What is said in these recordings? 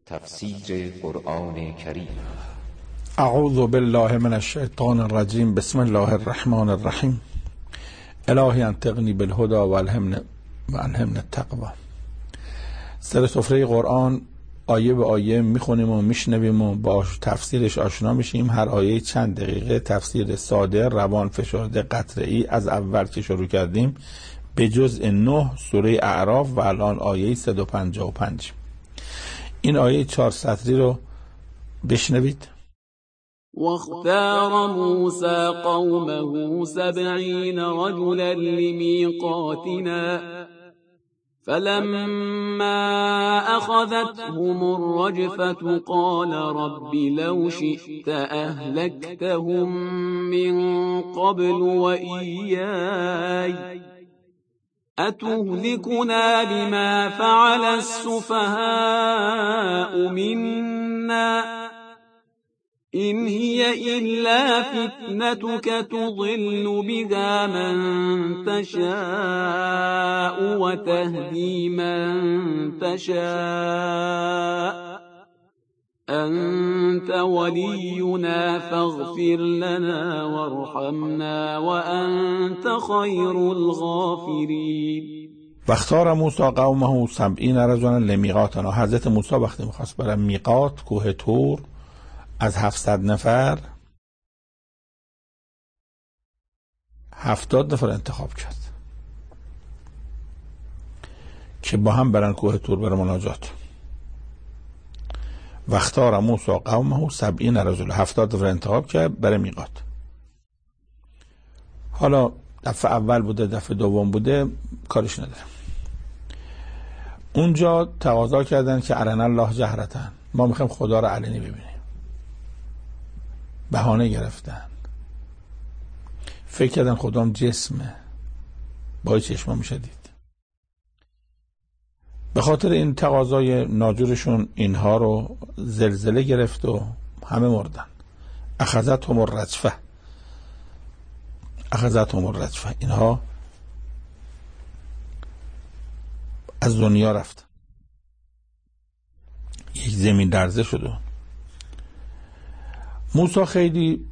تفسیر قرآن کریم. اعوذ بالله من الشیطان الرجیم. بسم الله الرحمن الرحیم. الهی انطقنی بالهدى و الهمنا التقوی. سر سفره قرآن آیه به آیه میخونیم و میشنویم و با تفسیرش آشنا میشیم. هر آیه چند دقیقه تفسیر ساده، روان فشرده، قطره‌ای از اول که شروع کردیم به جزء 9 سوره اعراف و الان آیه 155. این آیه 4 سطری رو بشنوید. واختار موسى قومه 70 رجلا لميقاتنا فلما أخذتهم الرجفة قال رب لو شئت أهلكتهم من قبل وإياي أتهلكنا بما فعل السفهاء منا إن هي إلا فتنتك تضل بها من تشاء وتهدي من تشاء أنت ولينا فاغفر لنا وارحمنا وأنت خير الغافرين. واختار موسی قومه 70 رجلا لمیقاتنا. حضرت موسی وقتی میخواست برای میقات کوه طور از 700 نفر 70 نفر انتخاب کرد که با هم برن کوه طور برای مناجات. واختار موسی قومه 70 رجلا. 70 نفر انتخاب کرد برای میقات. حالا دفعه اول بوده، دفعه دوم بوده، کارش نداره. اونجا تقاضا کردن که ارنا الله جهرتن، ما میخوایم خدا رو علنی ببینیم. بهانه گرفتن، فکر کردن خدام جسمه، با چشما میشه دید. به خاطر این تقاضای ناجورشون اینها رو زلزله گرفت و همه مردن. اخذتهم الرجفه. اینها از دنیا رفت. یک زمین لرزه شد. موسی خیلی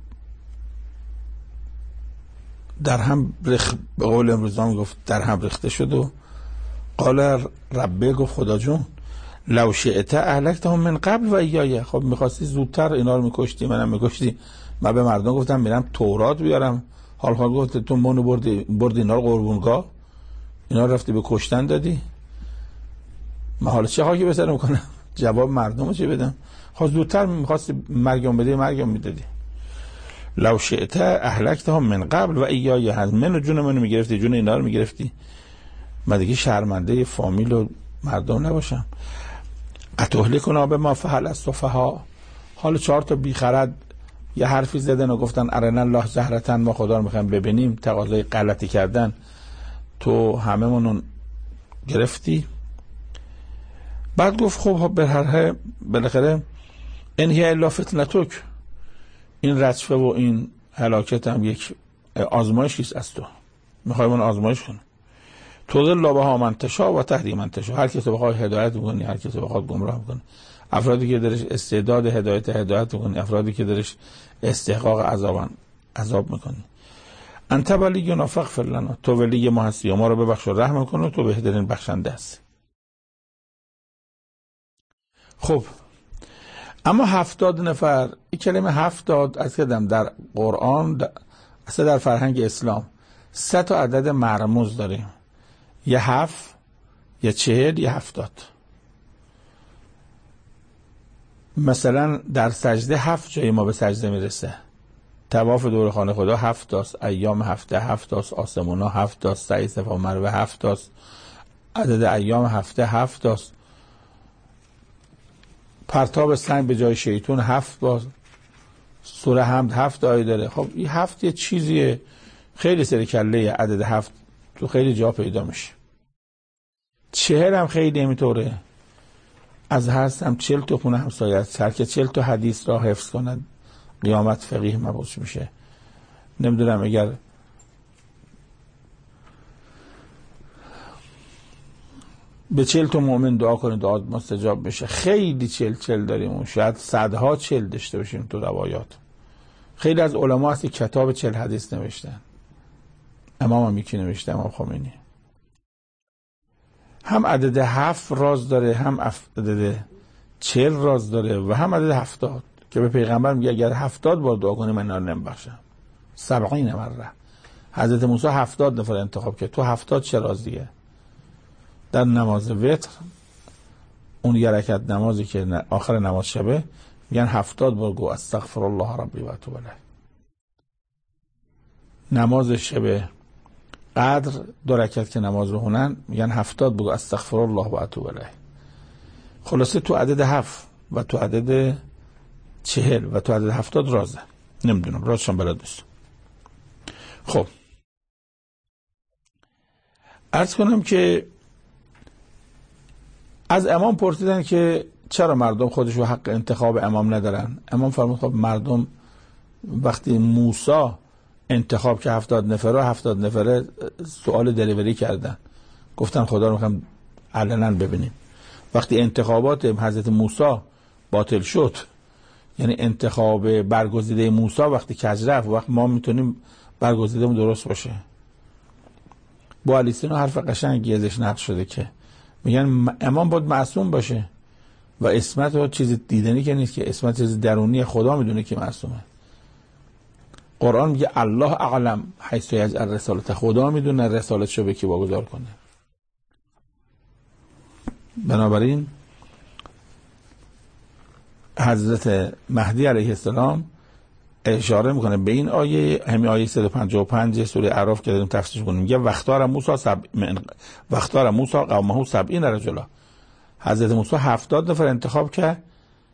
در هم به قول امروزان گفت در هم ریخته شد و قال ربه، گفت خدا جون لو شئت اهلکتهم من قبل و ایای. خب میخواستی زودتر اینا رو میکشتی، منم میکشتی. من به مردم گفتم میرم تورات بیارم، حال گفت تو منو بردی اینا رو قربونگاه، اینا رو رفتی به کشتن دادی. من حالا چه خاکی به سرم کنم؟ جواب مردم رو چه بدم؟ خب زودتر میخواستی مرگم بدی، مرگم میدادی. لو شئت اهلکتهم من قبل و ایای. از من و جون منو میگرفتی، جون اینا رو میگرفتی. من دیگه شرمنده فامیل و مردم نباشم. اتهلکنا بما فعل السفهاء. حالا 4 تا بیخرد یه حرفی زدن و گفتن ارنا الله جهرتن، ما خدا رو میخوایم ببینیم، تقاضای غلطی کردن، تو هممون گرفتی. بعد گفت خب بالاخره ان هی الا فتنتک، این رجفه و این هلاکت هم یک آزمایشی است. تو میخوای من آزمایش کنی. تضل بها من تشاء و تهدی من تشاء. هر کسی بخوای هدایت میکنی، هر کسی بخواد گمراه میکنی. افرادی که درش استعداد هدایت میکنی، افرادی که درش استحقاق عذاب میکنی. انت ولینا فاغفر لنا، تو ولی ما هستی، ما رو ببخش و رحم کن و تو بهترین بخشنده هستی. خب اما 70 نفر، این کلمه 70 از کدام در قرآن، اصلا در فرهنگ اسلام 3 تا عدد مرموز داریم، یه 7، یه 40، یه 70. مثلا در سجده 7 جایی ما به سجده میرسه. طواف دور خانه خدا 7 تاست، ایام هفته 7 تاست، آسمونا 7 تاست، سعی صفا مروه 7 تاست، عدد ایام هفته 7 تاست، پرتاب سنگ به جای شیطون 7 باز، سوره حمد 7 آیه داره. خب این 7 یه چیزیه، خیلی سر کله عدد 7 تو خیلی جا پیدا میشه. 40 هم خیلی اینطوره، از هست هم 40 تا خونه همسایه است، هر که 40 تا حدیث را حفظ کند قیامت فقیه مبعوث میشه. نمیدونم اگر به 40 تا مؤمن دعا کنید دعا مستجاب بشه. خیلی 40 داریم و شاید صدها 40 داشته باشیم تو روایات. خیلی از علما هستی کتاب 40 حدیث نوشتن. امام هم یکی نوشته، امام خمینی. هم عدد 7 راز داره، هم عدد 40 راز داره و هم عدد 70 که به پیغمبر میگه اگر 70 بار دعا کنی من اینا رو نمیبخشم. 70 مره. حضرت موسی 70 نفر انتخاب کرد. تو 70 چه راز دیگه؟ در نماز وتر، اون یه رکعت نمازی که آخر نماز شبه، میگن 70 بار گو استغفر الله ربی و اتوب الیه. نماز شب قدر 2 رکعت که نماز رو خونن میگن 70 بگو استغفر الله و اتوب الیه. خلاصه تو عدد 7 و تو عدد 40 و تو عدد 70 رازه. نمیدونم رازشان بلد نیستم. خب عرض کنم که از امام پرسیدن که چرا مردم خودشو حق انتخاب امام ندارن. امام فرمود خب مردم وقتی موسی انتخاب که 70 نفره 70 نفره سوال دلیوری کردن، گفتن خدا رو میخوام علنا ببینیم. وقتی انتخابات حضرت موسی باطل شد، یعنی انتخاب برگزیده موسی وقتی کج رفت، وقت ما میتونیم برگزیدهمون درست باشه. با علی سینا حرف قشنگی ازش نقل شده که میگن امام باید معصوم باشه و اسمت ها چیز دیدنی که نیست، که اسمت چیز درونی، خدا میدونه که معصومه. قرآن میگه الله اعلم حیث یجعل رسالته، خدا میدونه رسالتشو به کی واگذار کنه. بنابراین حضرت مهدی علیه السلام اشاره میکنه به این آیه، همین آیه 155 سوره اعراف که داریم تفسیر کنیم، میگه وقتار موسی قومه 70 رجلا. حضرت موسی 70 نفر انتخاب کرد.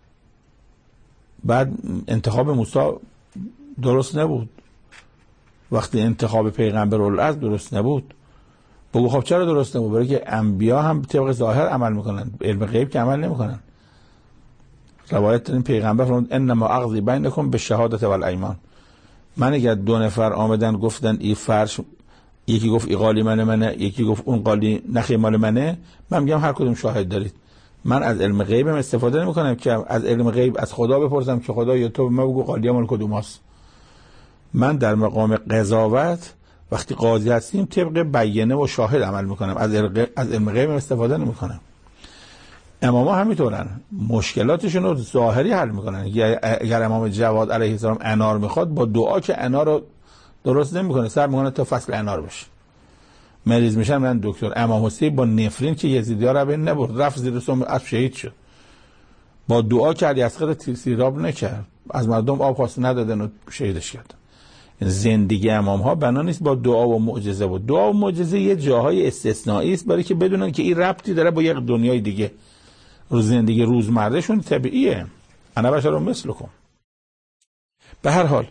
بعد انتخاب موسی درست نبود. وقتی انتخاب پیغمبر العظم درست نبود، بگو خب چرا درست نبود؟ برای که انبیا هم طبق ظاهر عمل میکنن، علم غیب که عمل نمیکنن. روایت این پیغمبر فرمود انما اقضی بینکم بالشهادة والایمان. من اگر 2 نفر آمدن گفتن این فرش، یکی گفت این قالی منه، یکی گفت اون قالی نخی مال منه، من میگم هر کدوم شاهد دارید. من از علم غیبم استفاده نمیکنم که از علم غیب از خدا بپرسم که خدا یا تو به من بگو قالی مال کدوماست. من در مقام قضاوت وقتی قاضی هستیم طبق بیانه و شاهد عمل میکنم، از علم غیبم استفاده نمیکنم. اماما همینطورن، مشکلاتشون رو ظاهری حل میکنن. اگر امام جواد علیه السلام انار میخواد، با دعا که انار رو درست نمیکنه، سر میکنه تا فصل انار بشه. مریض میشن من دکتر. امام حسین با نفرین که یزیدی‌ها رو بین نبرد، رفت زیر سم اسب شهید شد. با دعا که علی اصغر سیراب نکرد، از مردم آب خواست ندادن و شهیدش کردن. زندگی امام ها بنا نیست با دعا و معجزه بود. دعا و معجزه یه جاهای استثنایی است برای که بدونن که این ربطی داره با یک دنیای دیگه. زندگی روزمرهشون طبیعیه. انا بشر مثلکم. به هر حال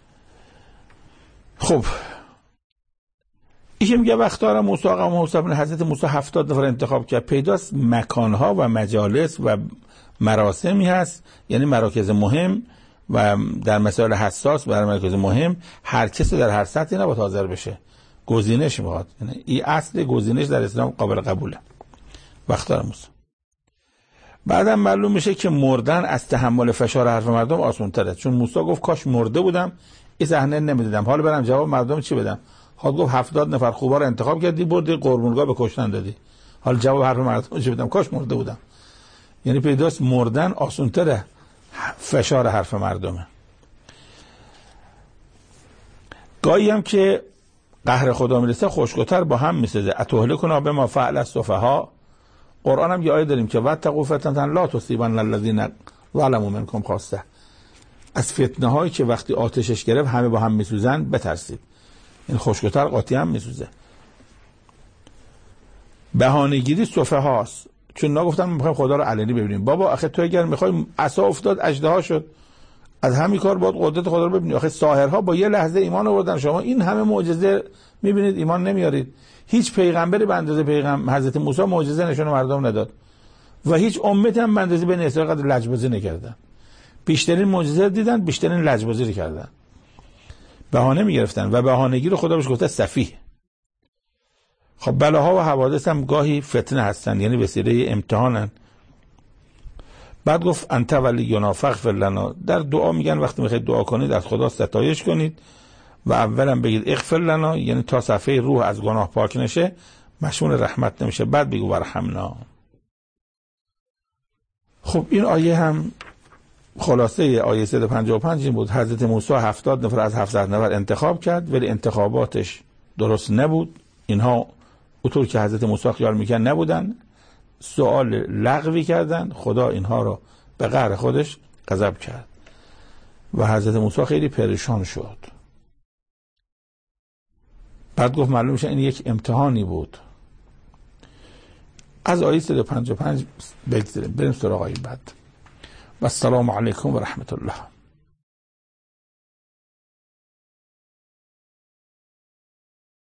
خب این میگه وقتار موسی قومه 70، حضرت موسی 70 نفر انتخاب کرد. پیداست مکانها و مجالس و مراسمی هست، یعنی مراکز مهم و در مسائل حساس برای مراکز مهم هر کسی در هر سطحی نباید حاضر بشه. گزینش میخواد، یعنی این اصل گزینش در اسلام قابل قبوله. وقتار موسی. بعدم معلوم میشه که مردن از تحمل فشار حرف مردم آسان تره، چون موسی گفت کاش مرده بودم این صحنه نمیدیدم، حالا برم جواب مردم چی بدم. حال گفت 70 نفر خوبا رو انتخاب کردی بردی قربونگاه به کشتن دادی، حال جواب حرف مردم چی بدم؟ کاش مرده بودم. یعنی پیداست مردن آسان تره فشار حرف مردمه. گاهی هم که قهر خدا میرسه خشک‌تر با هم میسازه. اتهلکنا بما فعل السفهاء. قرآن هم یه آیه داریم که واتقوا فتنة لا تصیبن الذین ظلموا منکم خاصة. از فتنه هایی که وقتی آتشش گرفت همه با هم میسوزن بترسید. این خشک‌تر قاطی هم میسوزه. بهانه‌گیری سفهاست، چون نگفتن میخوایم خدا رو علنی ببینیم. بابا آخه تو اگر میخوای عصا افتاد اژدها شد، از همین کار باید قدرت خدا رو ببینی. آخه ساحرها با یه لحظه ایمان آوردن، شما این همه معجزه میبینید ایمان نمیارید. هیچ پیغمبری به اندازه حضرت موسی معجزه نشون مردم نداد و هیچ امت هم به اندازه بنی اسرائیل قدر لجبازی نکردن. بیشترین معجزه دیدن، بیشترین لجبازی کردن، بهانه میگرفتن و بهانه‌گیر رو خدا بهش گفته سفیه. خب بلاها و حوادث هم گاهی فتنه هستن، یعنی وسیله امتحانن. بعد گفت انت ولینا فاغفر لنا. در دعا میگن وقتی میخواید دعا کنید از خدا ستایش کنید و اولا بگید اغفر لنا، یعنی تا صفحه روح از گناه پاک نشه مشمول رحمت نمیشه، بعد بگو ورحمنا. خب این آیه هم خلاصه آیه 155 این بود. حضرت موسی 70 نفر از 700 نفر انتخاب کرد، ولی انتخاباتش درست نبود. اینها اونطور که حضرت موسی خیال میکرد نبودن، سوال لغوی کردن، خدا اینها رو به قهر خودش غضب کرد و حضرت موسی خیلی پریشان شد. بعد گفت معلوم میشه این یک امتحانی بود. از آیه 155 بگذاریم بریم سراغ آیه بعد. و السلام علیکم و رحمت الله.